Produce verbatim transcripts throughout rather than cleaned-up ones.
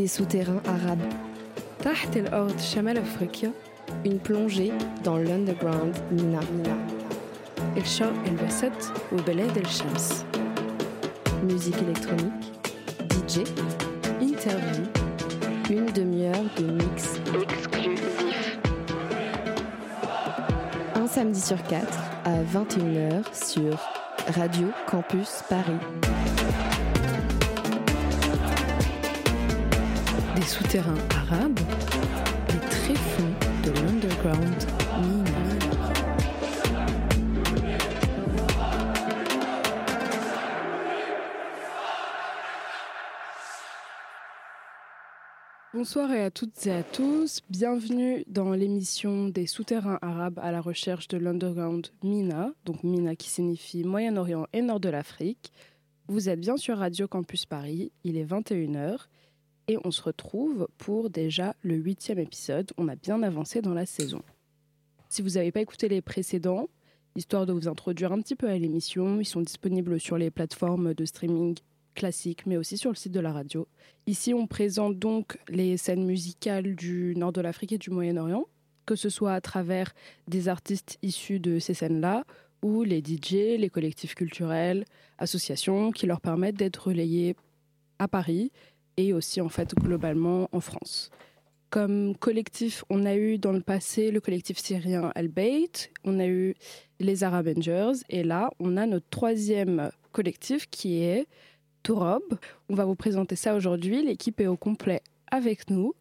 Des souterrains arabes. تحت الأرض شمال أفريقيا, une plongée dans l'underground Mina. الشرق الوسط وبلاد الشمس. Musique électronique, D J, interview, une demi-heure de mix exclusif. Un samedi sur quatre à vingt et une heures sur Radio Campus Paris. Des souterrains arabes, les tréfonds de l'underground Mina. Bonsoir à toutes et à tous, bienvenue dans l'émission des souterrains arabes à la recherche de l'underground Mina, donc Mina qui signifie Moyen-Orient et Nord de l'Afrique. Vous êtes bien sur Radio Campus Paris, il est vingt et une heures et on se retrouve pour déjà le huitième épisode, on a bien avancé dans la saison. Si vous n'avez pas écouté les précédents, histoire de vous introduire un petit peu à l'émission, ils sont disponibles sur les plateformes de streaming classique, mais aussi sur le site de la radio. Ici, on présente donc les scènes musicales du nord de l'Afrique et du Moyen-Orient, que ce soit à travers des artistes issus de ces scènes-là, ou les D J, les collectifs culturels, associations, qui leur permettent d'être relayés à Paris et aussi, en fait, globalement en France. Comme collectif, on a eu dans le passé le collectif syrien Al-Bayt, on a eu les Arabengers, et là, on a notre troisième collectif qui est Tourab. On va vous présenter ça aujourd'hui. L'équipe est au complet avec nous.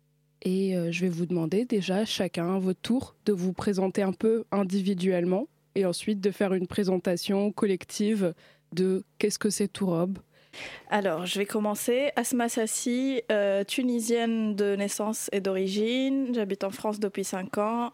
Et euh, je vais vous demander déjà chacun à votre tour de vous présenter un peu individuellement et ensuite de faire une présentation collective de qu'est-ce que c'est Tourab. Alors, je vais commencer. Asma Sassi, euh, tunisienne de naissance et d'origine. J'habite en France depuis cinq ans.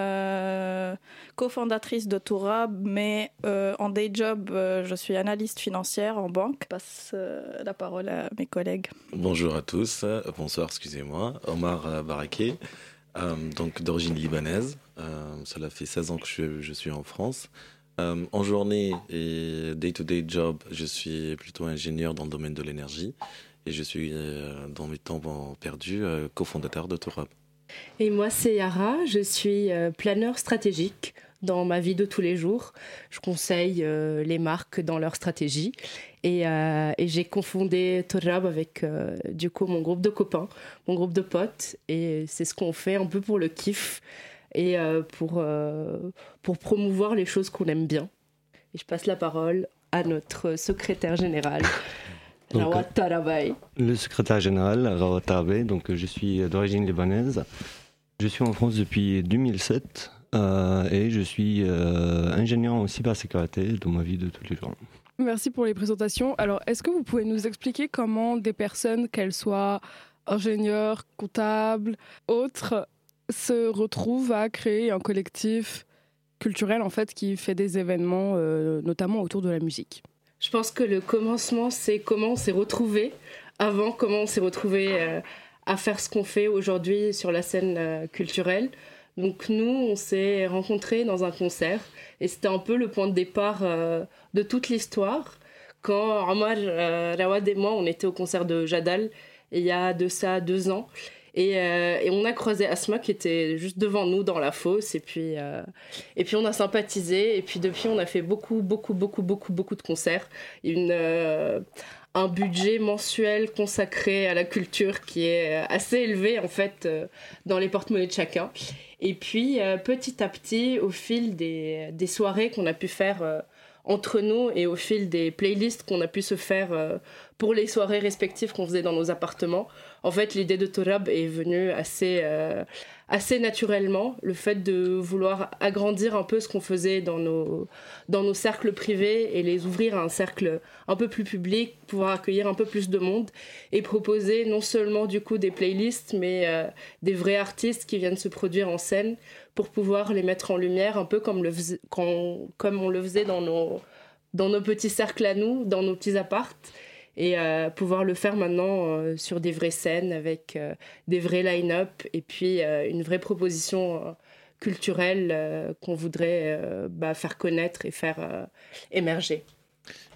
Euh, cofondatrice de Tourab, mais euh, en day job, euh, je suis analyste financière en banque. Je passe euh, la parole à mes collègues. Bonjour à tous. Bonsoir, excusez-moi. Omar Baraké, euh, donc d'origine libanaise. Euh, cela fait seize ans que je, je suis en France. Euh, en journée et day-to-day job, je suis plutôt ingénieur dans le domaine de l'énergie et je suis, euh, dans mes temps perdus, euh, cofondateur de Tourab. Et moi, c'est Yara, je suis euh, planeur stratégique dans ma vie de tous les jours. Je conseille euh, les marques dans leur stratégie et, euh, et j'ai cofondé Tourab avec euh, du coup mon groupe de copains, mon groupe de potes et c'est ce qu'on fait un peu pour le kiff et euh, pour, euh, pour promouvoir les choses qu'on aime bien. Et je passe la parole à notre secrétaire général, Rawat Tarabay. Le secrétaire général, Rawat Tarabay, donc je suis d'origine libanaise. Je suis en France depuis deux mille sept euh, et je suis euh, ingénieur en cybersécurité dans ma vie de tous les jours. Merci pour les présentations. Alors, est-ce que vous pouvez nous expliquer comment des personnes, qu'elles soient ingénieurs, comptables, autres, se retrouvent à créer un collectif culturel en fait qui fait des événements euh, notamment autour de la musique? Je pense que le commencement c'est comment on s'est retrouvés avant, comment on s'est retrouvés euh, à faire ce qu'on fait aujourd'hui sur la scène euh, culturelle. Donc nous on s'est rencontrés dans un concert et c'était un peu le point de départ euh, de toute l'histoire quand Omar, euh, Rawad et moi on était au concert de Jadal il y a de ça deux ans. Et, euh, et on a croisé Asma qui était juste devant nous dans la fosse et puis, euh, et puis on a sympathisé et puis depuis on a fait beaucoup beaucoup beaucoup beaucoup beaucoup de concerts, une, euh, un budget mensuel consacré à la culture qui est assez élevé en fait euh, dans les porte-monnaies de chacun et puis euh, petit à petit au fil des, des soirées qu'on a pu faire euh, entre nous et au fil des playlists qu'on a pu se faire euh, pour les soirées respectives qu'on faisait dans nos appartements. En fait, l'idée de Tourab est venue assez, euh, assez naturellement. Le fait de vouloir agrandir un peu ce qu'on faisait dans nos, dans nos cercles privés et les ouvrir à un cercle un peu plus public, pouvoir accueillir un peu plus de monde et proposer non seulement du coup des playlists, mais euh, des vrais artistes qui viennent se produire en scène pour pouvoir les mettre en lumière, un peu comme, le fais- quand, comme on le faisait dans nos, dans nos petits cercles à nous, dans nos petits apparts. Et euh, pouvoir le faire maintenant euh, sur des vraies scènes avec euh, des vrais line-up et puis euh, une vraie proposition euh, culturelle euh, qu'on voudrait euh, bah, faire connaître et faire euh, émerger.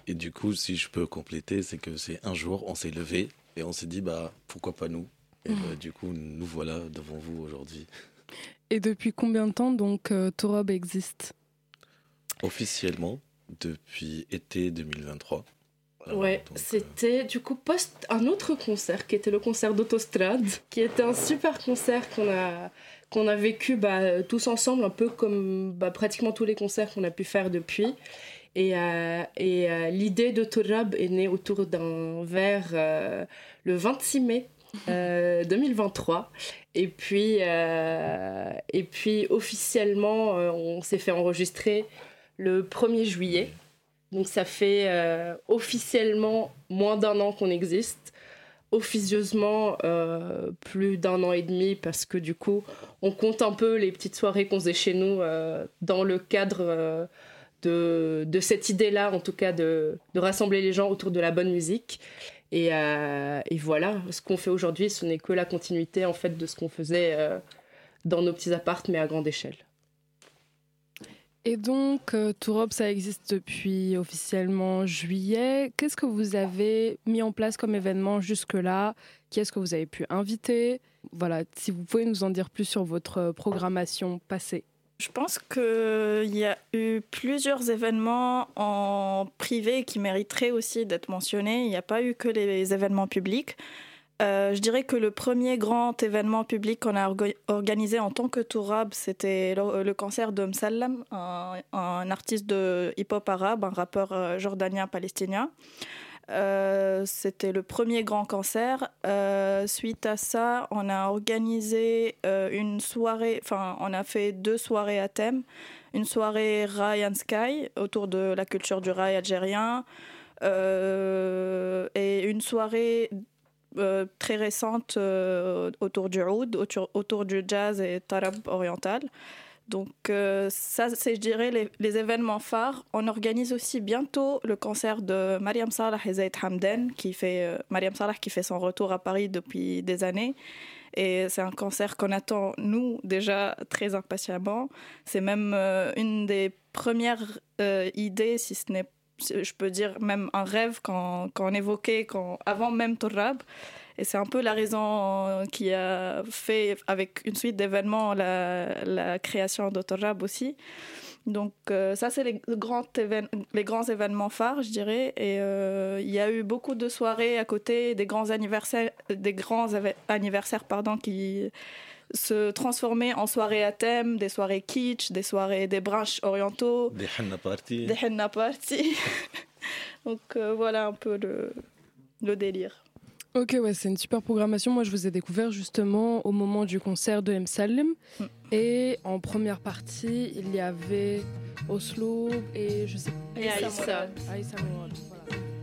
Et du coup, si je peux compléter, c'est que c'est un jour, on s'est levé et on s'est dit, bah, pourquoi pas nous ? Et mmh. bah, du coup, nous voilà devant vous aujourd'hui. Et depuis combien de temps, donc, euh, Tourab existe ? Officiellement, depuis été deux mille vingt-trois. Alors, ouais, donc, c'était euh... du coup post un autre concert qui était le concert d'Autostrade, qui était un super concert qu'on a, qu'on a vécu bah, tous ensemble, un peu comme bah, pratiquement tous les concerts qu'on a pu faire depuis. Et, euh, et euh, l'idée de Tourab est née autour d'un verre euh, le vingt-six mai euh, deux mille vingt-trois. Et puis, euh, et puis officiellement, euh, on s'est fait enregistrer le premier juillet. Donc ça fait euh, officiellement moins d'un an qu'on existe, officieusement euh, plus d'un an et demi, parce que du coup on compte un peu les petites soirées qu'on faisait chez nous euh, dans le cadre euh, de, de cette idée-là, en tout cas de, de rassembler les gens autour de la bonne musique. Et, euh, et voilà, ce qu'on fait aujourd'hui, ce n'est que la continuité en fait de ce qu'on faisait euh, dans nos petits apparts, mais à grande échelle. Et donc, euh, Tourab, ça existe depuis officiellement juillet. Qu'est-ce que vous avez mis en place comme événement jusque-là ? Qui est-ce que vous avez pu inviter ? Voilà, si vous pouvez nous en dire plus sur votre programmation passée. Je pense qu'il y a eu plusieurs événements en privé qui mériteraient aussi d'être mentionnés. Il n'y a pas eu que les événements publics. Euh, je dirais que le premier grand événement public qu'on a orga- organisé en tant que Tourab, c'était le, le concert de Msallam, un, un artiste de hip-hop arabe, un rappeur euh, jordanien-palestinien. Euh, c'était le premier grand concert. Euh, suite à ça, on a organisé euh, une soirée, enfin, on a fait deux soirées à thème. Une soirée Raï and Sky, autour de la culture du raï algérien, euh, et une soirée Euh, très récente euh, autour du oud, autour, autour du jazz et tarab oriental. Donc euh, ça, c'est, je dirais, les, les événements phares. On organise aussi bientôt le concert de Mariam Salah et Zaid Hamden, qui fait, euh, Mariam Salah qui fait son retour à Paris depuis des années. Et c'est un concert qu'on attend, nous, déjà très impatiemment. C'est même euh, une des premières euh, idées, si ce n'est je peux dire même un rêve qu'on, qu'on évoquait quand, avant même Tourab. Et c'est un peu la raison qui a fait, avec une suite d'événements, la, la création de Tourab aussi. Donc euh, ça, c'est les grands, évén- les grands événements phares, je dirais. Et euh, il y a eu beaucoup de soirées à côté, des grands anniversaires, des grands av- anniversaires pardon, qui se transformer en soirées à thème, des soirées kitsch, des soirées des brunchs orientaux, des henna parties. Des henna parties. Donc euh, voilà un peu le, le délire. Ok, ouais, c'est une super programmation. Moi, je vous ai découvert justement au moment du concert de Msalem. Mm. Et en première partie, il y avait Oslo et je sais pas. Et Aïssa. Aïssa Mourad, voilà.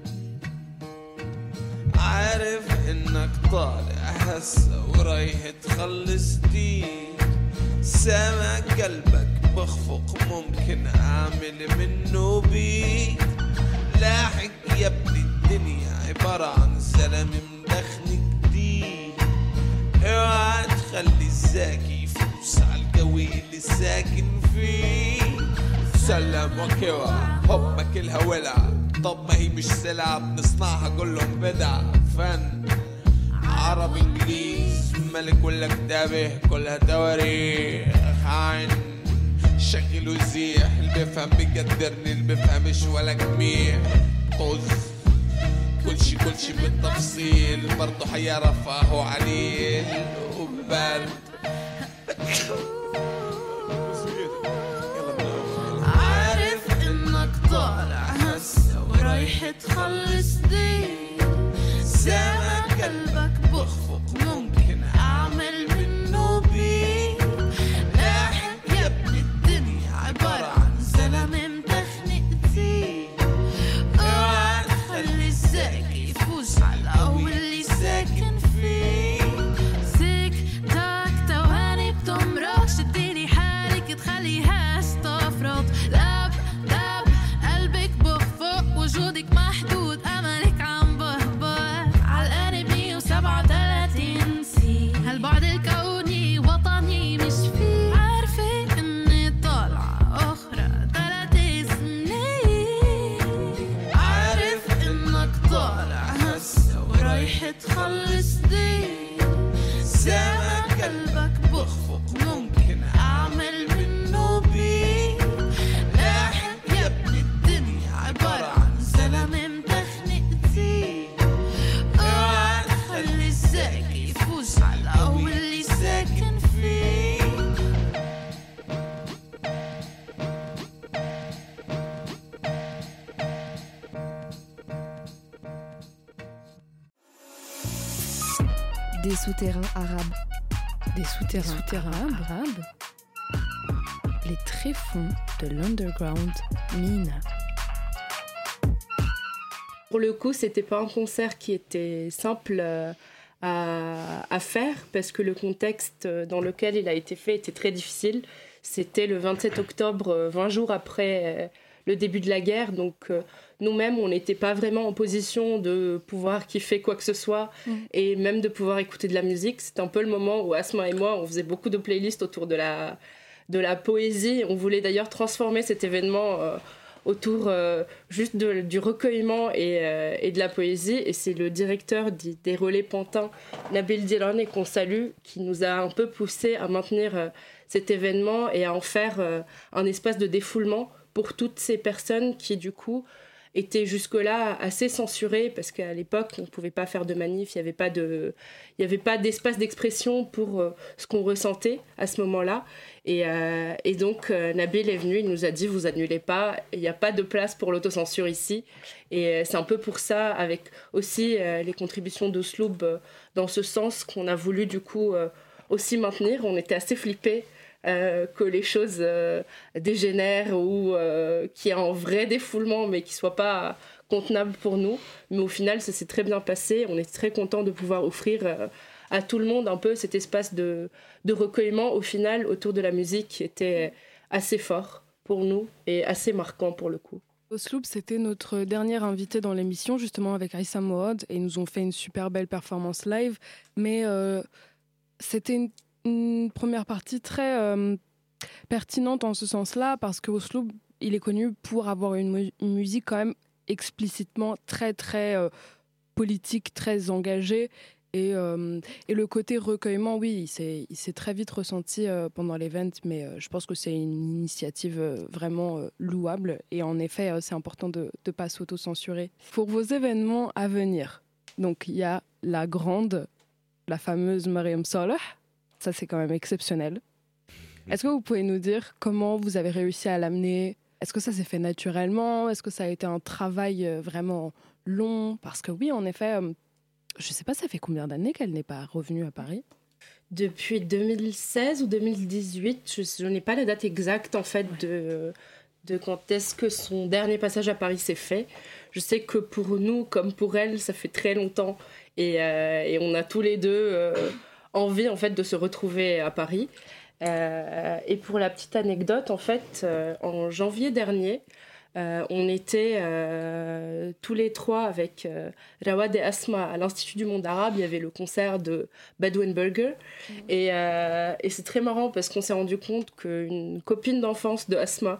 عارف انك طالع هسه ورايح تخلص دين سامع قلبك بخفق ممكن اعمل منه بيت لاحق يا ابني الدنيا عبارة عن زلمة مدخن جديد اوعى تخلي الزاكي يفوز على القوي اللي ساكن فيه سلم وكوى حبك الهولع طب ما هي مش سلعة بنصنعها كلهم بدع فن عربي انجليز ملك ولا كتابه كلها تواريخ عين شغل وزيح اللي بيفهم بيقدرني اللي بيفهمش ولا جميع طز كل شي كل شي بالتفصيل برضو حيرفه وعليل وبرد عارف انك طالع هسه ورايح تخلص دين سامع قلبك بخفق ممكن اعمل منه بيه لاحق يا ابن الدنيا عبارة عن زلمة مدخن كتير اوعى تخلي الزاكي يفوز على القوي اللي ساكن فيه زيك تاك تواني بتمرق شديني حالك تخليها استفرط لاب لاب قلبك بخفق وجودك محدود املك عم بهبط عالقاني مية وسبعة وتلاتين سي هالبعد الكون رايح تخلص دين سامع قلبك بخفق ممكن أعمل منه بيه لاحق يا ابن الدنيا عبارة عن زلمة مدخن كتير اوعى تخلي الزاكي يفوز على الأول اللي ساكن فيه Des souterrains arabes. Des souterrains, souterrains arabes. Les tréfonds de l'underground Mina. Pour le coup, c'était pas un concert qui était simple euh, à, à faire parce que le contexte dans lequel il a été fait était très difficile. C'était le vingt-sept octobre, vingt jours après euh, le début de la guerre, donc euh, nous-mêmes, on n'était pas vraiment en position de pouvoir kiffer quoi que ce soit mmh. et même de pouvoir écouter de la musique. C'était un peu le moment où Asma et moi, on faisait beaucoup de playlists autour de la, de la poésie. On voulait d'ailleurs transformer cet événement euh, autour euh, juste de, du recueillement et, euh, et de la poésie. Et c'est le directeur des, des Relais Pantins, Nabil Dilani, qu'on salue, qui nous a un peu poussé à maintenir euh, cet événement et à en faire euh, un espace de défoulement pour toutes ces personnes qui, du coup, étaient jusque-là assez censurées parce qu'à l'époque, on ne pouvait pas faire de manif, il n'y avait pas de, il n'y avait pas d'espace d'expression pour euh, ce qu'on ressentait à ce moment-là. Et, euh, et donc, euh, Nabil est venu, il nous a dit « vous annulez pas, il n'y a pas de place pour l'autocensure ici ». Et euh, c'est un peu pour ça, avec aussi euh, les contributions d'Osloub euh, dans ce sens qu'on a voulu du coup euh, aussi maintenir. On était assez flippés Euh, que les choses euh, dégénèrent ou euh, qu'il y ait un vrai défoulement mais qui ne soit pas contenable pour nous. Mais au final, ça s'est très bien passé. On est très content de pouvoir offrir euh, à tout le monde un peu cet espace de, de recueillement au final autour de la musique qui était assez fort pour nous et assez marquant pour le coup. Osloub, c'était notre dernier invité dans l'émission, justement avec Aïssa Mohod, et ils nous ont fait une super belle performance live. Mais euh, c'était une une première partie très euh, pertinente en ce sens-là, parce que Osloub, il est connu pour avoir une, mu- une musique quand même explicitement très, très euh, politique, très engagée. Et, euh, et le côté recueillement, oui, il s'est, il s'est très vite ressenti euh, pendant l'event, mais euh, je pense que c'est une initiative euh, vraiment euh, louable. Et en effet, euh, c'est important de ne pas s'auto-censurer. Pour vos événements à venir, donc il y a la grande, la fameuse Mariam Saleh. Ça, c'est quand même exceptionnel. Est-ce que vous pouvez nous dire comment vous avez réussi à l'amener ? Est-ce que ça s'est fait naturellement ? Est-ce que ça a été un travail vraiment long ? Parce que oui, en effet, je ne sais pas, ça fait combien d'années qu'elle n'est pas revenue à Paris ? Depuis deux mille seize ou deux mille dix-huit, je, je n'ai pas la date exacte en fait de, de quand est-ce que son dernier passage à Paris s'est fait. Je sais que pour nous, comme pour elle, ça fait très longtemps et, euh, et on a tous les deux... Euh, envie en fait de se retrouver à Paris. Euh, et pour la petite anecdote, en fait, euh, en janvier dernier, euh, on était euh, tous les trois avec euh, Rawad et Asma à l'Institut du Monde Arabe. Il y avait le concert de Badouin Burger. Mmh. Et, euh, et c'est très marrant parce qu'on s'est rendu compte qu'une copine d'enfance de Asma,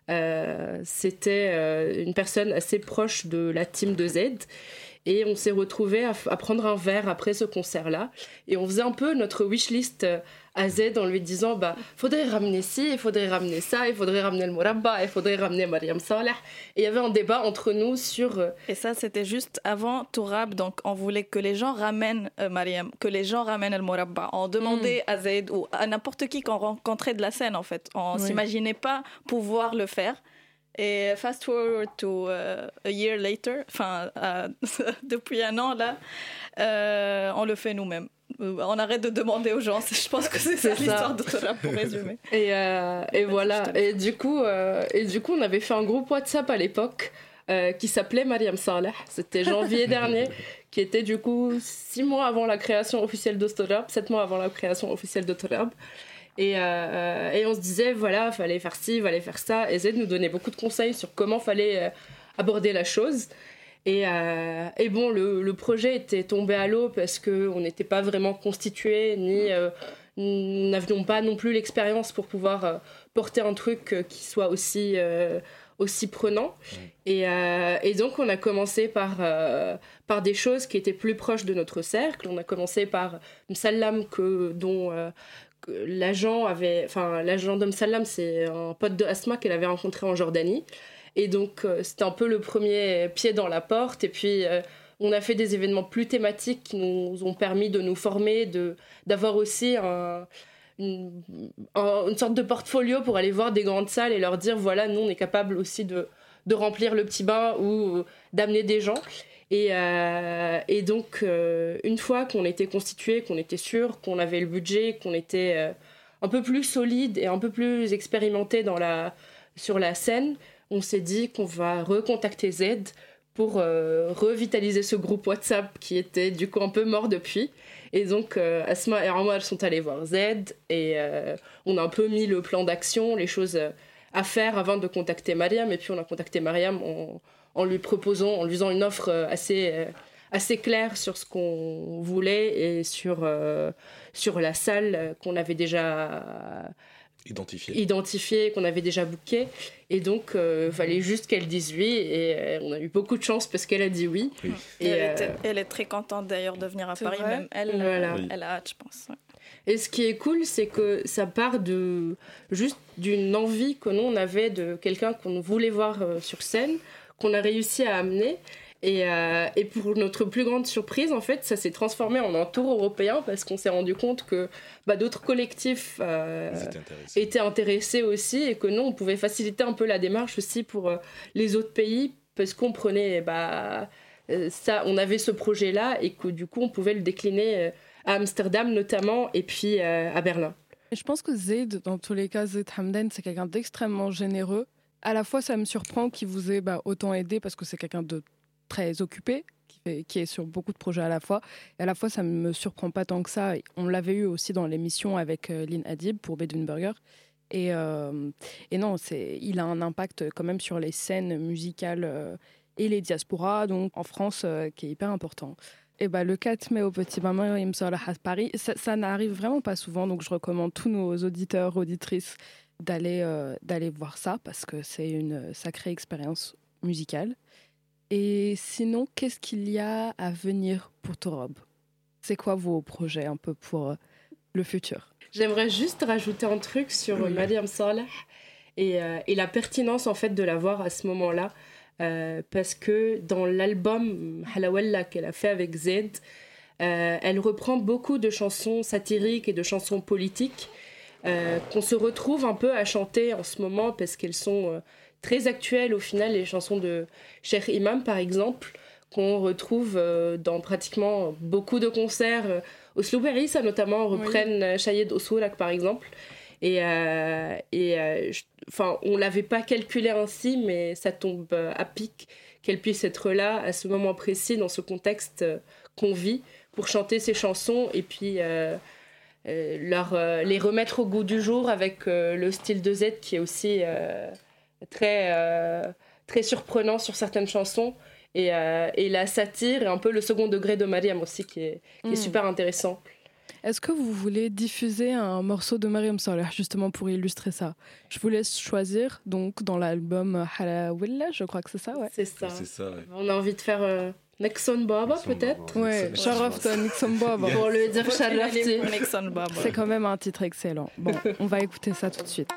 euh, c'était euh, une personne assez proche de la team de Z. Et on s'est retrouvés à, à prendre un verre après ce concert-là. Et on faisait un peu notre wishlist à Z en lui disant bah, « faudrait ramener ci, il faudrait ramener ça, il faudrait ramener le Morabba, il faudrait ramener Mariam Saleh ». Et il y avait un débat entre nous sur... Et ça, c'était juste avant Tourab. Donc, on voulait que les gens ramènent euh, Mariam, que les gens ramènent le Morabba. On demandait mm. à Z ou à n'importe qui qu'on rencontrait de la scène, en fait. On ne oui. s'imaginait pas pouvoir le faire. Et fast forward to uh, a year later, enfin uh, depuis un an là, euh, on le fait nous-mêmes. On arrête de demander aux gens. Je pense que c'est, c'est ça l'histoire de Tourab pour résumer. Et, euh, et voilà. Et du coup, euh, et du coup, on avait fait un groupe WhatsApp à l'époque euh, qui s'appelait Mariam Saleh. C'était janvier dernier, qui était du coup six mois avant la création officielle de Tourab, sept mois avant la création officielle de Tourab. Et, euh, et on se disait, voilà, il fallait faire ci, il fallait faire ça. Et Z nous donnait beaucoup de conseils sur comment il fallait euh, aborder la chose. Et, euh, et bon, le, le projet était tombé à l'eau parce qu'on n'était pas vraiment constitué, ni euh, nous n'avions pas non plus l'expérience pour pouvoir euh, porter un truc euh, qui soit aussi, euh, aussi prenant. Et, euh, et donc, on a commencé par, euh, par des choses qui étaient plus proches de notre cercle. On a commencé par Msallam, que, dont euh, que l'agent avait... Enfin, l'agent de Msallam, c'est un pote de Asma qu'elle avait rencontré en Jordanie. Et donc, euh, c'était un peu le premier pied dans la porte. Et puis, euh, on a fait des événements plus thématiques qui nous ont permis de nous former, de, d'avoir aussi un... Une, une sorte de portfolio pour aller voir des grandes salles et leur dire voilà, nous on est capable aussi de, de remplir le petit bain ou d'amener des gens. Et, euh, et donc, euh, une fois qu'on était constitué, qu'on était sûr, qu'on avait le budget, qu'on était euh, un peu plus solide et un peu plus expérimenté dans la, sur la scène, on s'est dit qu'on va recontacter Z pour euh, revitaliser ce groupe WhatsApp qui était du coup un peu mort depuis. Et donc, euh, Asma et Omar sont allés voir Z et euh, on a un peu mis le plan d'action, les choses à faire avant de contacter Mariam. Et puis, on a contacté Mariam en, en lui proposant, en lui faisant une offre assez, euh, assez claire sur ce qu'on voulait et sur, euh, sur la salle qu'on avait déjà identifiée, identifiée qu'on avait déjà bookée. Et donc, il euh, fallait juste qu'elle dise oui. Et euh, on a eu beaucoup de chance parce qu'elle a dit oui. oui. Et elle, euh, était, elle est très contente d'ailleurs de venir à Paris. Vrai. Même elle, voilà. oui. elle a hâte, je pense. Ouais. Et ce qui est cool, c'est que ça part de, juste d'une envie que nous, on avait de quelqu'un qu'on voulait voir euh, sur scène, qu'on a réussi à amener. Et, euh, et pour notre plus grande surprise, en fait, ça s'est transformé en un tour européen parce qu'on s'est rendu compte que bah, d'autres collectifs euh, étaient, intéressés. étaient intéressés aussi et que nous, on pouvait faciliter un peu la démarche aussi pour euh, les autres pays parce qu'on prenait, bah, euh, ça, on avait ce projet-là et que du coup, on pouvait le décliner euh, à Amsterdam notamment et puis euh, à Berlin. Et je pense que Zaid, dans tous les cas, Zaid Hamdan, c'est quelqu'un d'extrêmement généreux. À la fois, ça me surprend qu'il vous ait bah, autant aidé parce que c'est quelqu'un de très occupé, qui, fait, qui est sur beaucoup de projets à la fois. Et à la fois, ça ne me surprend pas tant que ça. On l'avait eu aussi dans l'émission avec euh, Lynn Adib pour Bedouin Burger. Et, euh, et non, c'est, il a un impact quand même sur les scènes musicales euh, et les diasporas, donc en France, euh, qui est hyper important. Et bah, le quatre mai au Petit Bain Mariam Salah à Paris, ça, ça n'arrive vraiment pas souvent. Donc je recommande tous nos auditeurs, auditrices d'aller, euh, d'aller voir ça parce que c'est une sacrée expérience musicale. Et sinon, qu'est-ce qu'il y a à venir pour Torob ? C'est quoi vos projets un peu pour le futur ? J'aimerais juste rajouter un truc sur oui. Mariam Salah et, euh, et la pertinence en fait de la voir à ce moment-là. Euh, parce que dans l'album Halawalla qu'elle a fait avec Z, euh, elle reprend beaucoup de chansons satiriques et de chansons politiques euh, qu'on se retrouve un peu à chanter en ce moment parce qu'elles sont... Euh, très actuelles au final, les chansons de Cheikh Imam par exemple, qu'on retrouve euh, dans pratiquement beaucoup de concerts. Euh, Oslo Berissa notamment reprennent oui. Shahid Osourak par exemple. Et, euh, et euh, on ne l'avait pas calculé ainsi, mais ça tombe euh, à pic qu'elle puisse être là à ce moment précis, dans ce contexte euh, qu'on vit, pour chanter ces chansons et puis euh, euh, leur, euh, les remettre au goût du jour avec euh, le style de Z qui est aussi... Euh, Très, euh, très surprenant sur certaines chansons et, euh, et la satire et un peu le second degré de Mariam aussi qui est, qui mmh. est super intéressant. Est-ce que vous voulez diffuser un morceau de Mariam Salah justement pour illustrer ça ? Je vous laisse choisir donc dans l'album Halawalla, je crois que c'est ça, ouais. C'est ça. C'est ça ouais. On a envie de faire euh, Nexon Baba Nexon peut-être. Baba. Ouais, Sharafta Nexon Baba. Pour le dire Sharafti. Nexon Baba. C'est quand même un titre excellent. Bon, on va écouter ça tout de suite.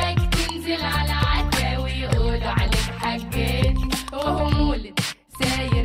Say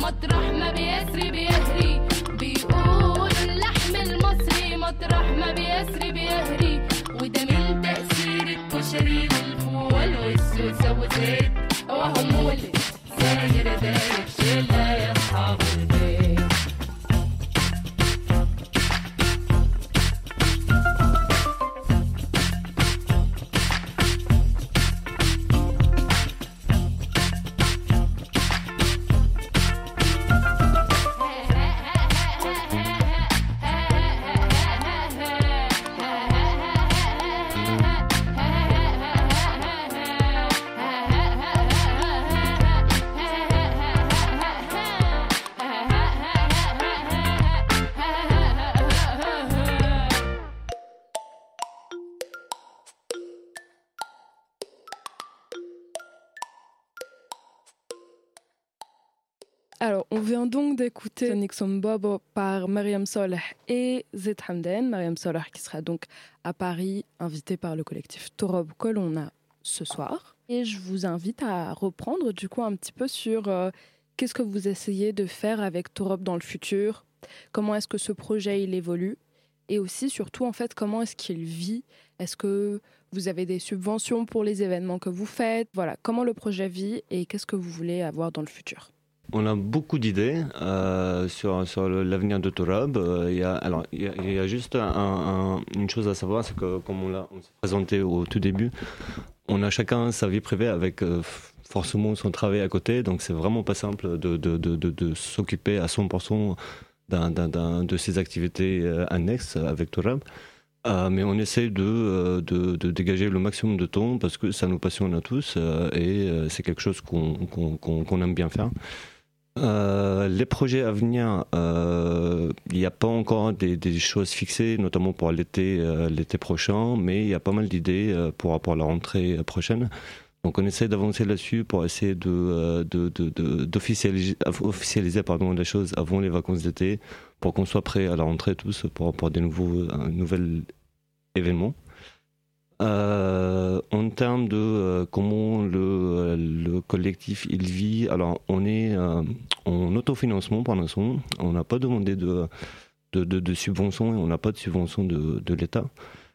مطرح ما بيسري بيهري بيقولوا اللحم المصري مطرح ما بيسري بيهري وده من تأثير الكشري والفول والسوسة والزيت وهو مولد ساير دايب شلة يا أصحاب البيت. Alors, on vient donc d'écouter Nixon Bobo par Mariam Soleh et Zed Hamden. Mariam Soleh qui sera donc à Paris, invitée par le collectif Torob que l'on a ce soir. Et je vous invite à reprendre du coup un petit peu sur euh, qu'est-ce que vous essayez de faire avec Torob dans le futur, comment est-ce que ce projet il évolue et aussi surtout en fait comment est-ce qu'il vit, est-ce que vous avez des subventions pour les événements que vous faites, voilà, comment le projet vit et qu'est-ce que vous voulez avoir dans le futur. On a beaucoup d'idées euh, sur, sur le, l'avenir de Torob. Euh, il y a, alors, il y a, il y a juste un, un, une chose à savoir, c'est que comme on l'a on s'est présenté au tout début, on a chacun sa vie privée avec euh, forcément son travail à côté, donc c'est vraiment pas simple de, de, de, de, de s'occuper à cent pour cent d'un, d'un, d'un, de ces activités euh, annexes avec Torob. Euh, mais on essaie de, euh, de, de dégager le maximum de temps parce que ça nous passionne à tous euh, et euh, c'est quelque chose qu'on, qu'on, qu'on, qu'on aime bien faire. Euh, les projets à venir, il euh, n'y a pas encore des, des choses fixées, notamment pour l'été, euh, l'été prochain, mais il y a pas mal d'idées euh, pour, pour la rentrée prochaine. Donc on essaie d'avancer là-dessus pour essayer de, de, de, de, d'officialiser officialiser, pardon, les choses avant les vacances d'été, pour qu'on soit prêts à la rentrée tous pour, pour des nouveaux, un nouvel événements. Euh, en termes de euh, comment le, le collectif il vit, alors on est euh, en autofinancement pour l'instant, on n'a pas demandé de, de, de, de subvention et on n'a pas de subvention de, de l'État.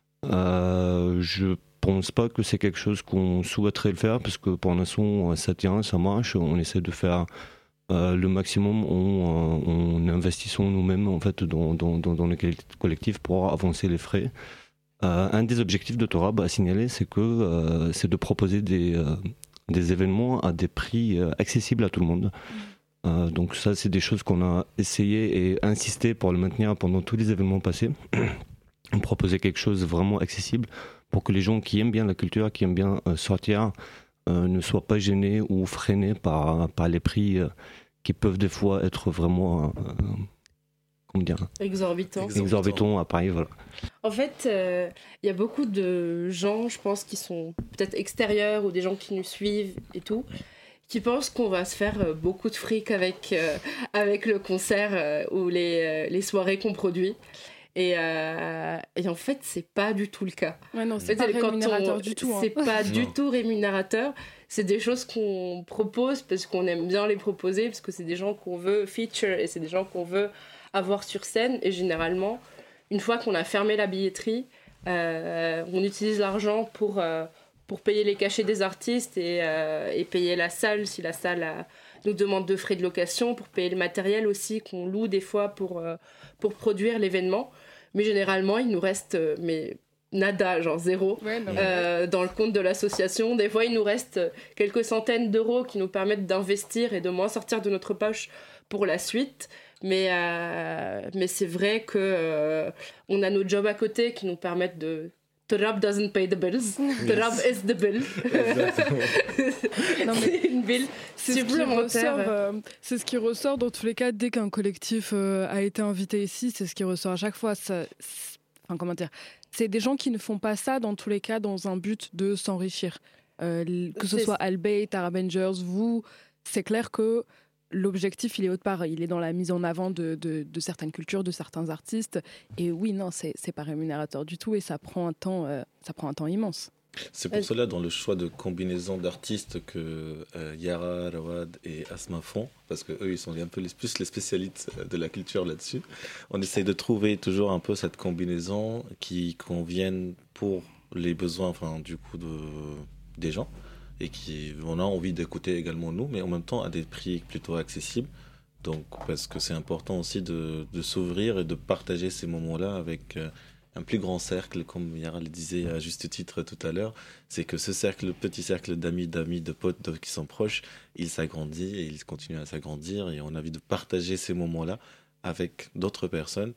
Euh, je pense pas que c'est quelque chose qu'on souhaiterait le faire parce que pour l'instant ça tient, ça marche, on essaie de faire euh, le maximum en, en investissant nous-mêmes en fait dans, dans, dans, dans le collectif pour avancer les frais. Euh, un des objectifs de Torob à signaler, c'est que euh, c'est de proposer des, euh, des événements à des prix euh, accessibles à tout le monde. Euh, donc ça, c'est des choses qu'on a essayé et insisté pour le maintenir pendant tous les événements passés. On proposait quelque chose vraiment accessible pour que les gens qui aiment bien la culture, qui aiment bien euh, sortir, euh, ne soient pas gênés ou freinés par, par les prix euh, qui peuvent des fois être vraiment... Euh, comment dire, exorbitant. Exorbitant à Paris, voilà. En fait, il euh, y a beaucoup de gens, je pense, qui sont peut-être extérieurs ou des gens qui nous suivent et tout, qui pensent qu'on va se faire euh, beaucoup de fric avec, euh, avec le concert euh, ou les, euh, les soirées qu'on produit. Et, euh, et en fait, c'est pas du tout le cas. Ouais, non, c'est en fait, pas rémunérateur on, du tout. Hein. C'est pas Non. du tout rémunérateur. C'est des choses qu'on propose parce qu'on aime bien les proposer, parce que c'est des gens qu'on veut feature et c'est des gens qu'on veut avoir sur scène. Et généralement, une fois qu'on a fermé la billetterie, euh, on utilise l'argent pour, euh, pour payer les cachets des artistes et, euh, et payer la salle si la salle a, nous demande de frais de location, pour payer le matériel aussi qu'on loue des fois pour, euh, pour produire l'événement. Mais généralement, il nous reste euh, mais nada, genre zéro, Ouais, non, euh, dans le compte de l'association. Des fois, il nous reste quelques centaines d'euros qui nous permettent d'investir et de moins sortir de notre poche pour la suite. Mais, euh, mais c'est vrai qu'on euh, a nos jobs à côté qui nous permettent de... Torob doesn't pay the bills. Torob is the bill. Non, mais c'est une bill c'est ce, qui supplémentaire. ressort, euh, c'est ce qui ressort dans tous les cas dès qu'un collectif euh, a été invité ici, c'est ce qui ressort à chaque fois. Ça, enfin, comment dire, c'est des gens qui ne font pas ça dans tous les cas dans un but de s'enrichir. Euh, que ce C'est- soit Albeit, Arab Rangers, vous, c'est clair que l'objectif, il est autre part. Il est dans la mise en avant de, de, de certaines cultures, de certains artistes. Et oui, non, c'est, c'est pas rémunérateur du tout et ça prend un temps, euh, ça prend un temps immense. C'est pour cela, dans le choix de combinaison d'artistes que euh, Yara, Rawad et Asma font, parce qu'eux, ils sont un peu les, plus les spécialistes de la culture là-dessus, on essaie de trouver toujours un peu cette combinaison qui convienne pour les besoins, enfin, du coup, de, des gens, et qui, on a envie d'écouter également nous, mais en même temps à des prix plutôt accessibles. Donc, parce que c'est important aussi de, de s'ouvrir et de partager ces moments-là avec euh, un plus grand cercle, comme Yara le disait à juste titre tout à l'heure, c'est que ce cercle, le petit cercle d'amis, d'amis, de potes de, qui sont proches, il s'agrandit et il continue à s'agrandir et on a envie de partager ces moments-là avec d'autres personnes.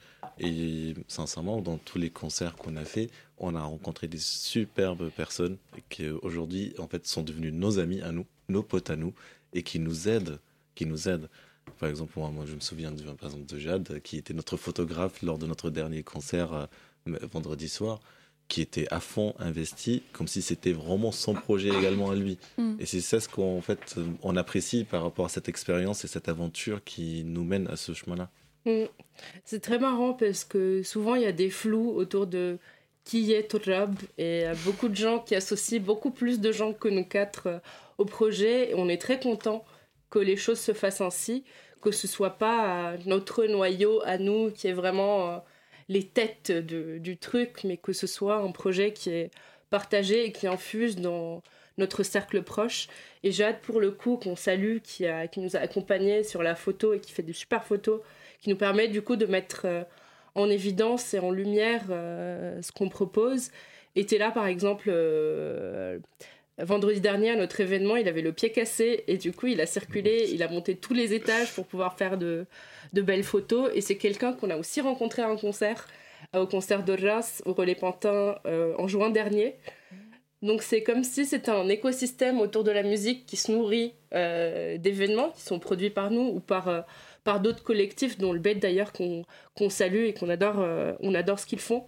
Et sincèrement, dans tous les concerts qu'on a fait, on a rencontré des superbes personnes qui aujourd'hui, en fait, sont devenues nos amis à nous, nos potes à nous, et qui nous aident, qui nous aident. Par exemple, moi, moi je me souviens de, par exemple, de Jade, qui était notre photographe lors de notre dernier concert euh, vendredi soir, qui était à fond investi, comme si c'était vraiment son projet également à lui. Mm. Et c'est ça ce qu'on en fait, on apprécie par rapport à cette expérience et cette aventure qui nous mène à ce chemin-là. Mm. C'est très marrant parce que souvent il y a des flous autour de qui est Tourab et il y a beaucoup de gens qui associent beaucoup plus de gens que nous quatre au projet. Et on est très content que les choses se fassent ainsi, que ce soit pas notre noyau à nous qui est vraiment les têtes de, du truc, mais que ce soit un projet qui est partagé et qui infuse dans notre cercle proche. Et Jade, pour le coup, qu'on salue, qui, a, qui nous a accompagnés sur la photo et qui fait des super photos, qui nous permet du coup de mettre euh, en évidence et en lumière euh, ce qu'on propose, était là par exemple euh, vendredi dernier à notre événement. Il avait le pied cassé et du coup il a circulé, il a monté tous les étages pour pouvoir faire de, de belles photos. Et c'est quelqu'un qu'on a aussi rencontré à un concert, au concert d'Orras au Relais Pantin euh, en juin dernier. Donc c'est comme si c'était un écosystème autour de la musique qui se nourrit euh, d'événements qui sont produits par nous ou par, euh, par d'autres collectifs, dont le B E T d'ailleurs qu'on, qu'on salue et qu'on adore, euh, on adore ce qu'ils font.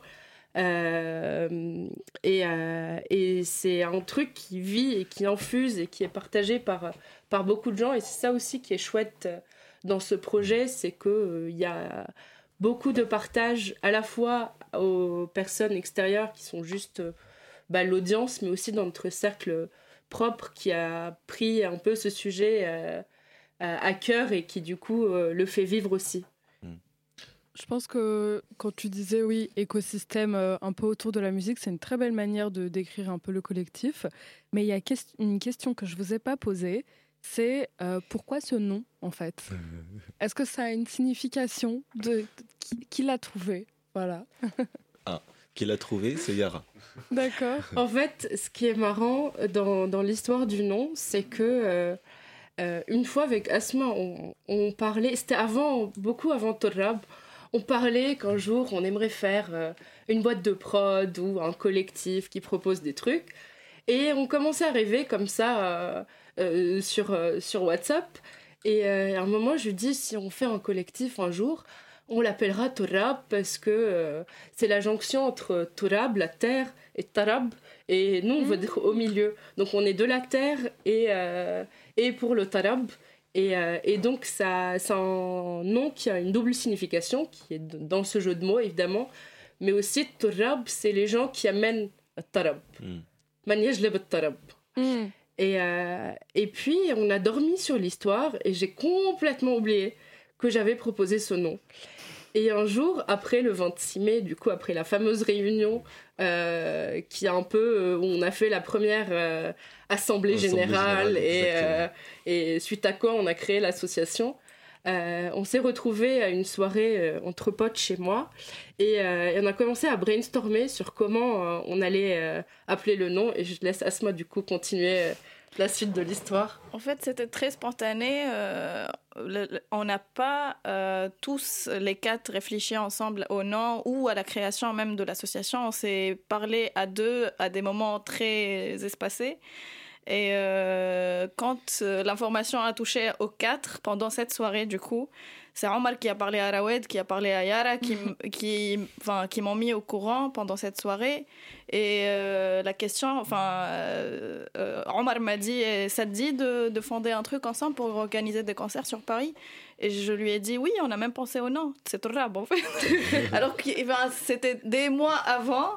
Euh, et, euh, et c'est un truc qui vit et qui infuse et qui est partagé par, par beaucoup de gens. Et c'est ça aussi qui est chouette dans ce projet, c'est qu'il euh, y a beaucoup de partage à la fois aux personnes extérieures qui sont juste... Euh, Bah, l'audience, mais aussi dans notre cercle propre qui a pris un peu ce sujet euh, à cœur et qui du coup euh, le fait vivre aussi. Je pense que quand tu disais oui, écosystème euh, un peu autour de la musique, c'est une très belle manière de décrire un peu le collectif. Mais il y a quest- une question que je ne vous ai pas posée, c'est euh, pourquoi ce nom en fait ? Est-ce que ça a une signification de, de qui, qui l'a trouvé ? Voilà. Ah, qui l'a trouvé, c'est Yara. D'accord. En fait, ce qui est marrant dans, dans l'histoire du nom, c'est que euh, euh, une fois avec Asma, on, on parlait, c'était avant, beaucoup avant Tourab, on parlait qu'un jour on aimerait faire euh, une boîte de prod ou un collectif qui propose des trucs. Et on commençait à rêver comme ça euh, euh, sur, euh, sur WhatsApp. Et euh, à un moment, je lui dis, si on fait un collectif un jour, on l'appellera Tourab parce que euh, c'est la jonction entre Tourab, la terre, et Tarab. Et nous, on veut être au milieu. Donc, on est de la terre et, euh, et pour le Tarab. Et, euh, et donc, ça, c'est un nom qui a une double signification, qui est dans ce jeu de mots, évidemment. Mais aussi, Tourab, c'est les gens qui amènent Tarab. Maniège le Tarab. Et, euh, et puis, on a dormi sur l'histoire et j'ai complètement oublié que j'avais proposé ce nom. Et un jour, après le vingt-six mai, du coup, après la fameuse réunion euh, qui a un peu, euh, où on a fait la première euh, assemblée, assemblée générale, générale et, euh, et suite à quoi on a créé l'association, euh, on s'est retrouvés à une soirée euh, entre potes chez moi et, euh, et on a commencé à brainstormer sur comment euh, on allait euh, appeler le nom. Et je laisse Asma, du coup, continuer euh, la suite de l'histoire. En fait, c'était très spontané. Euh, le, le, on n'a pas euh, tous les quatre réfléchi ensemble au nom ou à la création même de l'association. On s'est parlé à deux à des moments très espacés. Et euh, quand euh, l'information a touché aux quatre pendant cette soirée, du coup, c'est Omar qui a parlé à Rawed, qui a parlé à Yara, qui, qui, enfin, qui m'ont mis au courant pendant cette soirée. Et euh, la question, enfin, euh, euh, Omar m'a dit, ça te dit de, de fonder un truc ensemble pour organiser des concerts sur Paris ? Et je lui ai dit, oui, on a même pensé au nom, c'est Tourab en fait. Alors que ben, c'était des mois avant.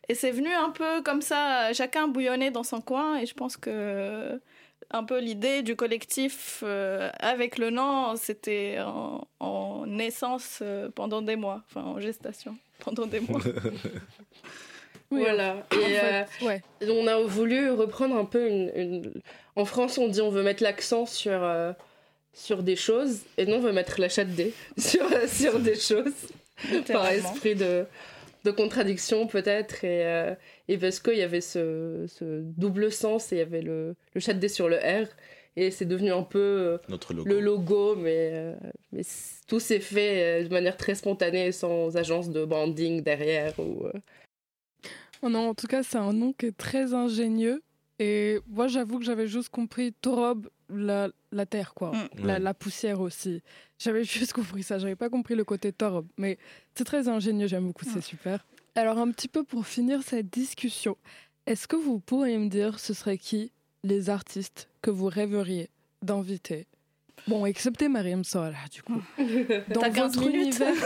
Et c'est venu un peu comme ça, chacun bouillonnait dans son coin. Et je pense que un peu l'idée du collectif euh, avec le nom, c'était en, en naissance euh, pendant des mois, enfin en gestation pendant des mois. Oui, voilà. En Et fait, euh, ouais. on a voulu reprendre un peu une, une... En France, on dit on veut mettre l'accent sur, euh, sur des choses, et nous, on veut mettre la chatte D sur, sur des choses, par Littéralement. esprit de, de contradiction peut-être, et, euh, et parce qu'il y avait ce, ce double sens, et il y avait le, le chat D sur le R, et c'est devenu un peu euh, Notre logo. le logo, mais, euh, mais c- tout s'est fait euh, de manière très spontanée, sans agence de branding derrière, ou... euh, Oh non, en tout cas, c'est un nom qui est très ingénieux. Et moi, j'avoue que j'avais juste compris Torob, la, la terre, quoi. Mm. La, Ouais. la poussière aussi. J'avais juste compris ça. J'avais pas compris le côté Torob. Mais c'est très ingénieux, j'aime beaucoup, c'est super. Alors, un petit peu pour finir cette discussion, est-ce que vous pourriez me dire ce serait qui les artistes que vous rêveriez d'inviter? Bon, excepté Mariam Soala, du coup. Dans T'as quinze votre minutes. univers...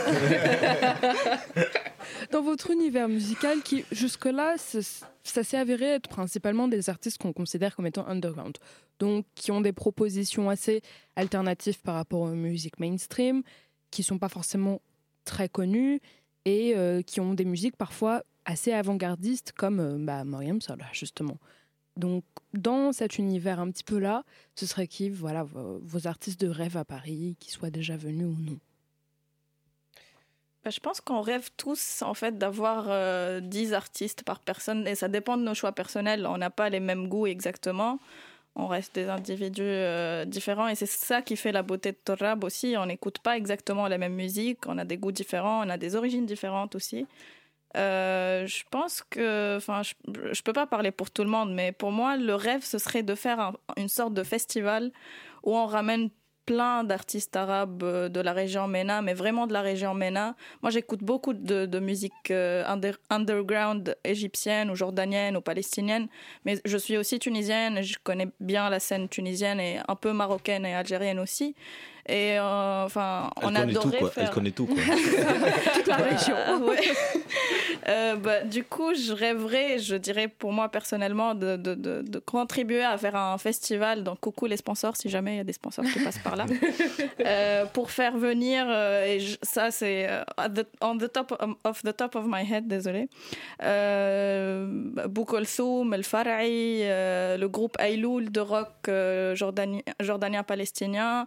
Dans votre univers musical qui, jusque-là, ça, ça s'est avéré être principalement des artistes qu'on considère comme étant underground. Donc, qui ont des propositions assez alternatives par rapport aux musiques mainstream, qui sont pas forcément très connues et euh, qui ont des musiques parfois assez avant-gardistes comme euh, bah, Mariam Soala, justement. Donc, dans cet univers un petit peu là, ce serait qui, voilà, vos, vos artistes de rêve à Paris, qui soient déjà venus ou non? Bah, je pense qu'on rêve tous en fait d'avoir euh, dix artistes par personne et ça dépend de nos choix personnels. On n'a pas les mêmes goûts exactement. On reste des individus euh, différents et c'est ça qui fait la beauté de Torab aussi. On n'écoute pas exactement la même musique, on a des goûts différents, on a des origines différentes aussi. Euh, je pense que, enfin, je, je peux pas parler pour tout le monde, mais pour moi, le rêve, ce serait de faire un- une sorte de festival où on ramène plein d'artistes arabes euh, de la région MENA, mais vraiment de la région MENA. Moi, j'écoute beaucoup de, de musique euh, under- underground égyptienne ou jordanienne ou palestinienne, mais je suis aussi tunisienne et je connais bien la scène tunisienne et un peu marocaine et algérienne aussi. Et euh, enfin, Elle on connaît tout, adorait quoi. faire... Elle connaît tout, quoi. toute la région. Ouais. Euh, bah, du coup, je rêverais, je dirais pour moi personnellement, de, de, de, de contribuer à faire un festival. Donc, coucou les sponsors, si jamais il y a des sponsors qui passent par là, euh, pour faire venir. Euh, et je- ça, c'est euh, at the- on the top of, of the top of my head, désolé. Euh, Bou Kulthoum, El Faraï, euh, le groupe Ayloul de rock euh, jordani- jordanien-palestinien.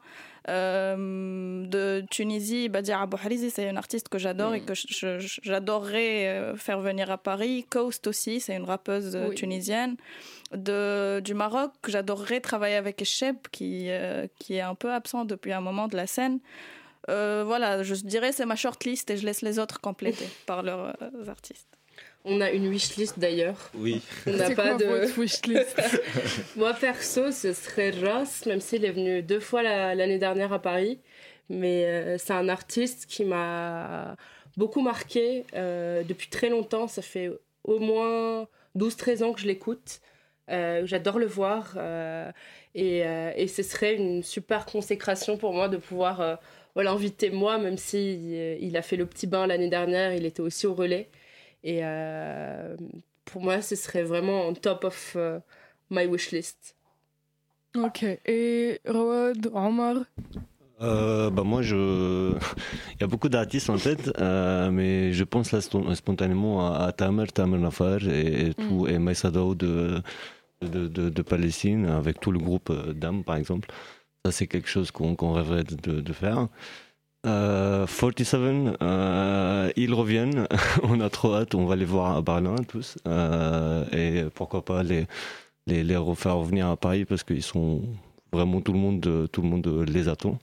Euh, de Tunisie, Badia Abou Harizi, c'est une artiste que j'adore et que je- je- j'adorerais euh, faire venir à Paris. Coast aussi, c'est une rappeuse euh, Oui. tunisienne. De, du Maroc, j'adorerais travailler avec Echeb, qui, euh, qui est un peu absent depuis un moment de la scène. Euh, voilà, je dirais c'est ma shortlist et je laisse les autres compléter par leurs euh, artistes. On a une wishlist d'ailleurs. Oui. On n'a C'est pas quoi de. votre wishlist? Moi perso, ce serait Ross, même s'il est venu deux fois la- l'année dernière à Paris. Mais euh, c'est un artiste qui m'a beaucoup marqué euh, depuis très longtemps. Ça fait au moins douze treize ans que je l'écoute. Euh, j'adore le voir. euh, et, euh, et ce serait une super consécration pour moi de pouvoir euh, voilà, l'inviter moi, même si euh, il a fait le petit bain l'année dernière, il était aussi au relais. Et euh, pour moi, ce serait vraiment on top of euh, my wish list. Ok. Et Rawad, Omar? Euh, bah moi, je... il y a beaucoup d'artistes en tête, euh, mais je pense là sto- spontanément à, à Tamer, Tamer Nafar et, et tout, et Maïssa Daoud de, de, de, de Palestine, avec tout le groupe euh, Dam, par exemple. Ça, c'est quelque chose qu'on qu'on rêverait de, de faire. Euh, quarante-sept, euh, ils reviennent, on a trop hâte, on va les voir à Berlin tous, euh, et pourquoi pas les, les, les refaire revenir à Paris parce qu'ils sont vraiment tout le monde, tout le monde les attend.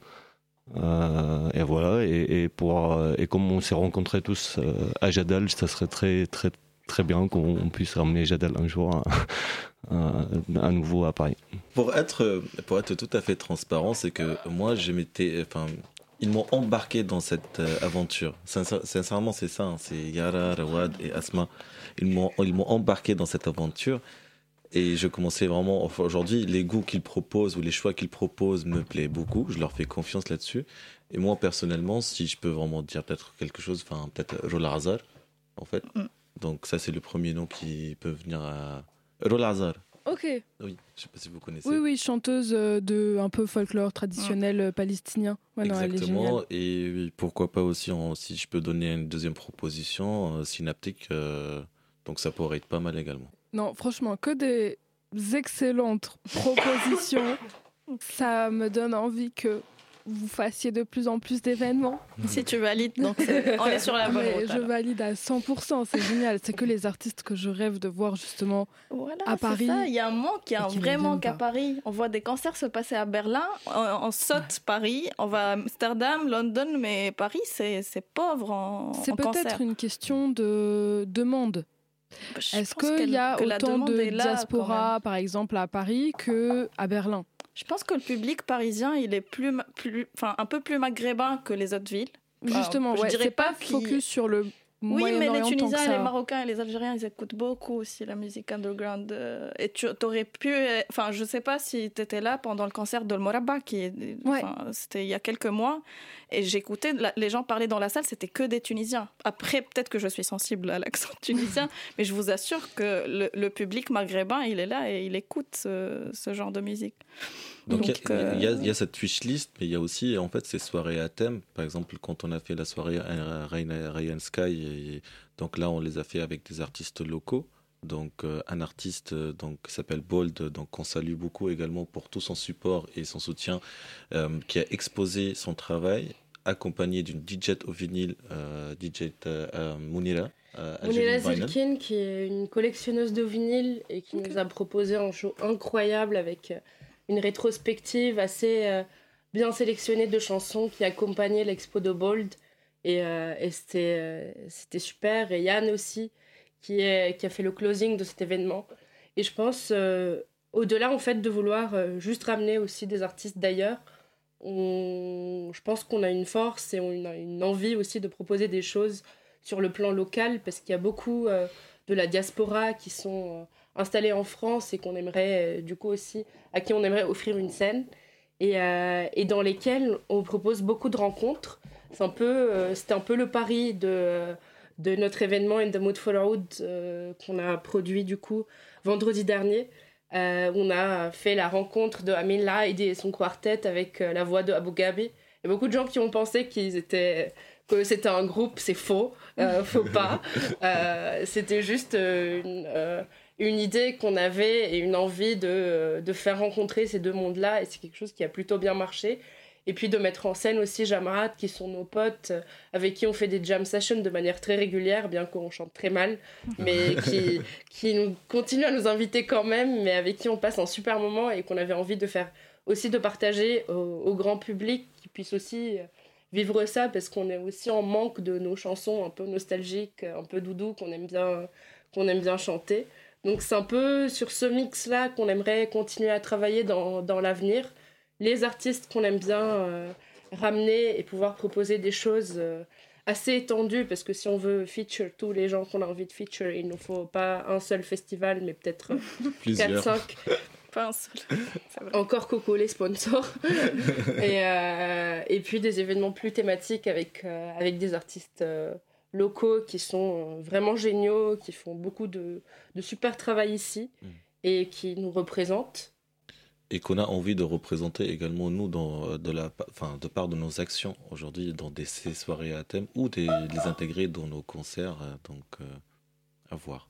Euh, et voilà, et, et, pour, et comme on s'est rencontrés tous euh, à Jadal, ça serait très, très, très bien qu'on puisse ramener Jadal un jour à, à, à nouveau à Paris. Pour être, pour être tout à fait transparent, c'est que moi, je m'étais, enfin, ils m'ont embarqué dans cette euh, aventure. Sincère- sincèrement, c'est ça. hein. C'est Yara, Rawad et Asma. Ils m'ont, ils m'ont embarqué dans cette aventure. Et je commençais vraiment. Enfin, aujourd'hui, les goûts qu'ils proposent ou les choix qu'ils proposent me plaisent beaucoup. Je leur fais confiance là-dessus. Et moi, personnellement, si je peux vraiment dire peut-être quelque chose, enfin, peut-être Rola Hazar, en fait. Mm. Donc ça, c'est le premier nom qui peut venir à... Rola Azar. Ok. Oui, je ne sais pas si vous connaissez. Oui, oui, chanteuse euh, de un peu folklore traditionnel euh, palestinien. Ouais, non, elle est Exactement. géniale. Et oui, pourquoi pas aussi, en- si je peux donner une deuxième proposition, euh, Synaptic. euh, donc ça pourrait être pas mal également. Non, franchement, que des excellentes propositions. Ça me donne envie que vous fassiez de plus en plus d'événements. Si tu valides, donc c'est- on est sur la bonne Mais route. je alors. valide à cent pour cent, c'est génial. C'est que les artistes que je rêve de voir justement. Voilà, à c'est Paris, ça. Il y a un manque, il y a et un qui ne vrai viennent manque à pas. Paris. On voit des concerts se passer à Berlin, on, on saute Paris, on va à Amsterdam, London, mais Paris, c'est c'est pauvre en, C'est en peut-être concert. une question de demande. Je Est-ce pense qu'il qu'elle- y a que la autant demande de est là, quand même. diaspora, par exemple, à Paris qu'à Berlin? Je pense que le public parisien, il est plus, ma- plus, enfin, un peu plus maghrébin que les autres villes. Enfin, Justement, je ouais, dirais c'est pas qu'il- focus sur le Oui, mais les Moyen-Orient tant que Tunisiens, ça. les Marocains et les Algériens, ils écoutent beaucoup aussi la musique underground. euh, Et tu aurais pu... euh, Enfin, je sais pas si tu étais là pendant le concert de Morabba, qui est... Ouais. enfin, c'était il y a quelques mois. Et j'écoutais, la- les gens parlaient dans la salle, c'était que des Tunisiens. Après, peut-être que je suis sensible à l'accent tunisien, mais je vous assure que le, le public maghrébin, il est là et il écoute ce, ce genre de musique. Donc, il Donc, y, a- il y a- euh, il y a cette wishlist, mais il y a aussi en fait ces soirées à thème. Par exemple, quand on a fait la soirée à Rain Rain Sky, et, donc là on les a fait avec des artistes locaux. Donc euh, un artiste euh, donc qui s'appelle Bold, donc qu'on salue beaucoup également pour tout son support et son soutien, euh, qui a exposé son travail accompagné d'une D J au vinyle, euh, D J euh, euh, Mounira. Euh, Mounira Algerian Vinyl. Zilkin, qui est une collectionneuse de vinyle et qui Ok. nous a proposé un show incroyable avec euh, une rétrospective assez euh, bien sélectionnée de chansons qui accompagnaient l'expo de Bold. Et, euh, et c'était, euh, c'était super. Et Yann aussi, qui, est, qui a fait le closing de cet événement. Et je pense, euh, au-delà en fait de vouloir euh, juste ramener aussi des artistes d'ailleurs, on... je pense qu'on a une force et on a une envie aussi de proposer des choses sur le plan local, parce qu'il y a beaucoup euh, de la diaspora qui sont euh, installés en France et qu'on aimerait euh, du coup aussi, à qui on aimerait offrir une scène, et, euh, et dans lesquelles on propose beaucoup de rencontres. C'est un peu, euh, c'était un peu le pari de, de notre événement In the Mood for Oud euh, qu'on a produit du coup vendredi dernier. Euh, on a fait la rencontre de Amin Laïdi et son quartet avec euh, la voix de Abou Gabi. Il y a beaucoup de gens qui ont pensé qu'ils étaient, que c'était un groupe, c'est faux, euh, faut pas. Euh, c'était juste euh, une, euh, une idée qu'on avait et une envie de, de faire rencontrer ces deux mondes-là, et c'est quelque chose qui a plutôt bien marché. Et puis de mettre en scène aussi Jamarat, qui sont nos potes, euh, avec qui on fait des jam sessions de manière très régulière, bien qu'on chante très mal, mais qui, qui nous, continuent à nous inviter quand même, mais avec qui on passe un super moment et qu'on avait envie de faire aussi, de partager au, au grand public, qui puisse aussi euh, vivre ça, parce qu'on est aussi en manque de nos chansons un peu nostalgiques, un peu doudou, qu'on aime bien, qu'on aime bien chanter. Donc c'est un peu sur ce mix-là qu'on aimerait continuer à travailler dans, dans l'avenir. Les artistes qu'on aime bien euh, ramener et pouvoir proposer des choses euh, assez étendues, parce que si on veut feature tous les gens qu'on a envie de feature, il ne nous faut pas un seul festival, mais peut-être euh, Plusieurs. quatre cinq. Pas un seul. C'est vrai. Encore Coco, les sponsors. et, euh, et puis des événements plus thématiques avec, euh, avec des artistes euh, locaux qui sont euh, vraiment géniaux, qui font beaucoup de, de super travail ici Mm. et qui nous représentent. Et qu'on a envie de représenter également nous dans, de, la, enfin, de part de nos actions aujourd'hui dans des, ces soirées à thème, ou des, les intégrer dans nos concerts, euh, donc euh, à voir.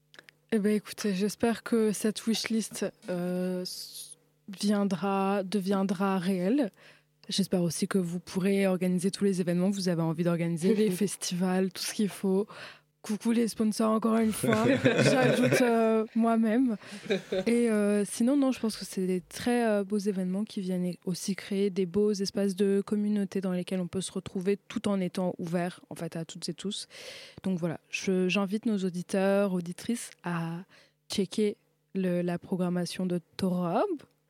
Eh ben écoutez, j'espère que cette wishlist euh, s- viendra, deviendra réelle. J'espère aussi que vous pourrez organiser tous les événements que vous avez envie d'organiser, les festivals, tout ce qu'il faut. Coucou les sponsors encore une fois, j'ajoute euh, moi-même. Et euh, sinon, non, je pense que c'est des très euh, beaux événements qui viennent aussi créer des beaux espaces de communauté dans lesquels on peut se retrouver tout en étant ouvert en fait à toutes et tous. Donc voilà, je, j'invite nos auditeurs, auditrices à checker le, la programmation de Torab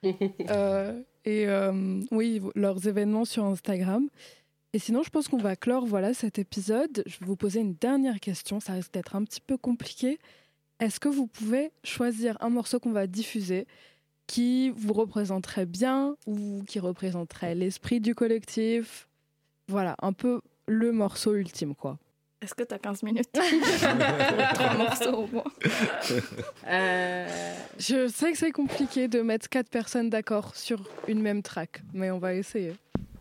euh, et euh, oui, leurs événements sur Instagram. Et sinon, je pense qu'on va clore voilà, cet épisode. Je vais vous poser une dernière question. Ça risque d'être un petit peu compliqué. Est-ce que vous pouvez choisir un morceau qu'on va diffuser qui vous représenterait bien ou qui représenterait l'esprit du collectif? Voilà, un peu le morceau ultime, quoi. Est-ce que tu as quinze minutes? Trois morceaux au moins. Euh, je sais que c'est compliqué de mettre quatre personnes d'accord sur une même track, mais on va essayer.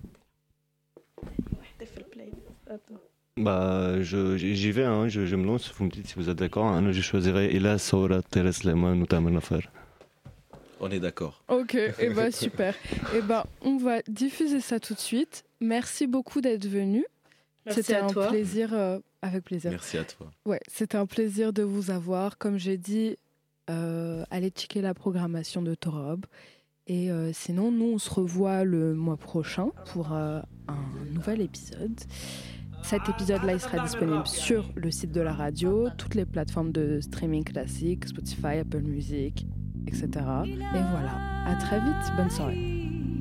Bah, je, j'y vais, hein, je, je me lance, vous me dites si vous êtes d'accord. Hein, je choisirais Ila Sora Teres Lema Noutamen Affaire. On est d'accord. Ok, et eh bah super. Et eh bah on va diffuser ça tout de suite. Merci beaucoup d'être venu. Merci C'était à un toi. plaisir, euh, avec plaisir. Merci à toi. Ouais, c'était un plaisir de vous avoir. Comme j'ai dit, euh, allez checker la programmation de Torob. Et euh, sinon, nous, on se revoit le mois prochain pour euh, un nouvel épisode. Cet épisode-là, il sera disponible sur le site de la radio, toutes les plateformes de streaming classiques, Spotify, Apple Music, et cetera. Et voilà, à très vite, bonne soirée.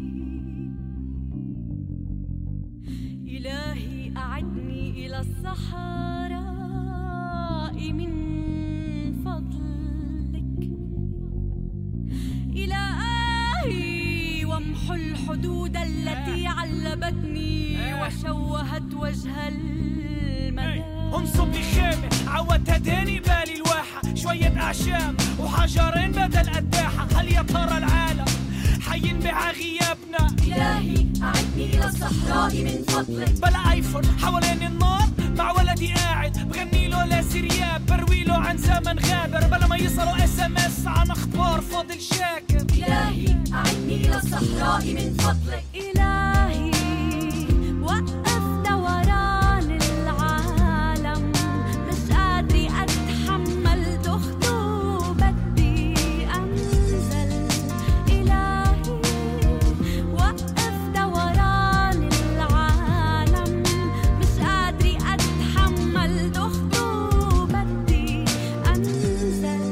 إلهي أعدني إلى الصحراء من فضلك إلهي وامحو الحدود التي علبتني وشوهت وجه المدى انصب لي خيمة عود هداني بالي الواحة شوية أعشاب وحجرين بدل قداحة هل يا ترى العالم حينبع غيابنا إلهي أعدني إلى الصحراء من فضلك بلا ايفون حوالين النار مع ولدي قاعد بغني له لاسرياب بروي له عن زمن غابر بلا ما يصلوا اس ام اس عن اخبار فاضل شاكر إلهي أعدني إلى الصحراء من فضلك إلهي وقف دوران العالم مش قادري أتحمل دخته بدي أنزل إلهي وقف دوران العالم مش قادري أتحمل دخته بدي أنزل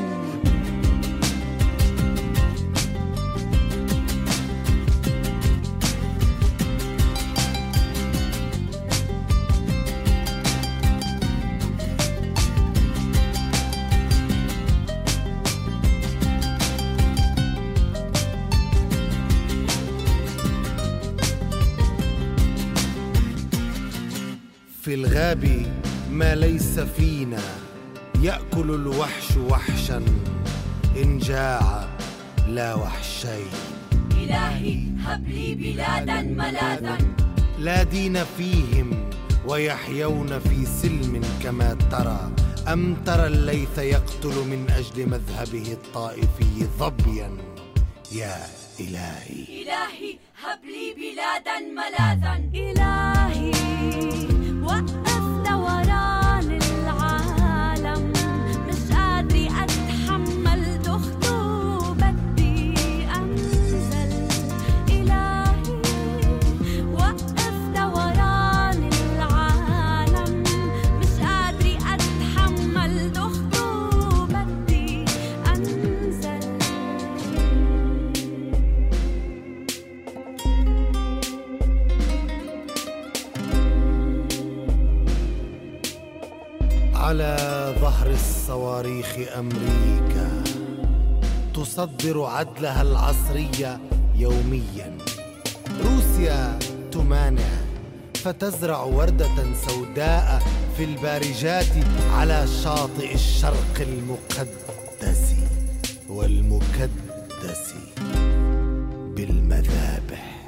في الغاب ما ليس فينا يأكل الوحش وحشا إن جاع لا وحشين إلهي هب لي بلادا ملاذا لا دين فيهم ويحيون في سلم كما ترى أم ترى الليث يقتل من أجل مذهبه الطائفي ظبيا يا إلهي إلهي هب لي بلادا ملاذا إلهي وقف دوران العالم مش قادري أتحمل دخته بدي أنزل إلهي وقف دوران العالم مش قادري أتحمل دخته بدي أنزل على ظهر الصواريخ أمريكا تصدر عدلها العصرية يوميا روسيا تمانع فتزرع وردة سوداء في البارجات على شاطئ الشرق المقدس والمكدس بالمذابح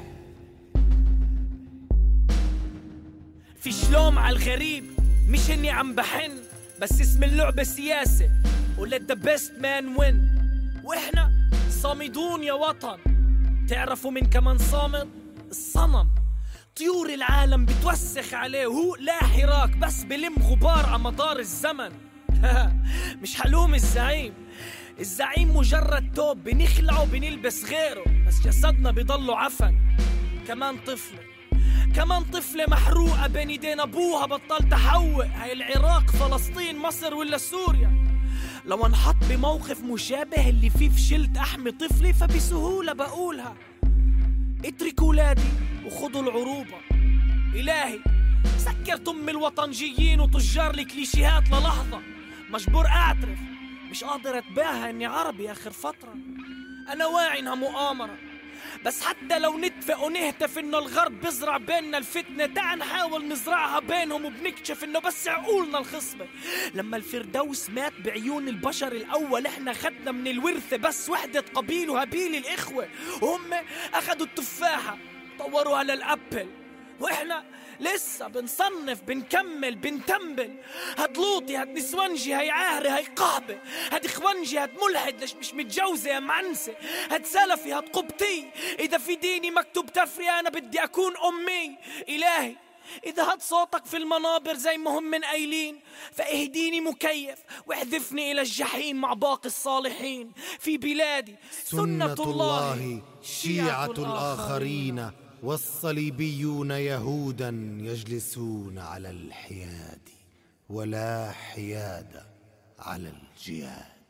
في شلوم على الغريب مش اني عم بحن بس اسم اللعبة سياسة ولت ذا بيست مان وين واحنا صامدون يا وطن تعرفوا من كمان صامد الصنم طيور العالم بتوسخ عليه وهو لا حراك بس بلم غبار على مدار الزمن مش حلوم الزعيم الزعيم مجرد توب بنخلعه بنلبس غيره بس جسدنا بيضلوا عفن كمان طفلة كمان طفلة محروقة بين ايدين ابوها بطل تحوق هاي العراق فلسطين مصر ولا سوريا لو انحط بموقف مشابه اللي فيه فشلت احمي طفلي فبسهولة بقولها اتركوا ولادي وخدوا العروبة الهي سكرت ام الوطنجيين وتجار الكليشيهات للحظة مجبور اعترف مش قادر اتباهى اني عربي اخر فترة انا واعي انها مؤامرة بس حتى لو نتفق ونهتف انه الغرب بيزرع بيننا الفتنة، تعال نحاول نزرعها بينهم وبنكتشف انه بس عقولنا الخصبة. لما الفردوس مات بعيون البشر الاول، احنا خدنا من الورثة بس وحدة قبيل وهابيل الاخوة، وهم اخدوا التفاحة طوروا على الابل، واحنا لسه بنصنف بنكمل بنتمبل. هاد لوطي هاد نسوانجي هاي عاهرة هاي قهبة، هاد اخوانجي هاد ملحد ليش مش متجوزة يا معنسة، هاد سلفي هاد قبطي، اذا في ديني مكتوب تفري انا بدي اكون امي. الهي إذا هاد صوتك في المنابر زي ما هم من قايلين، فاهديني مكيف واحذفني إلى الجحيم مع باقي الصالحين. في بلادي سنة الله شيعة الآخرين، والصليبيون يهودا يجلسون على الحياد، ولا حياد على الجياد.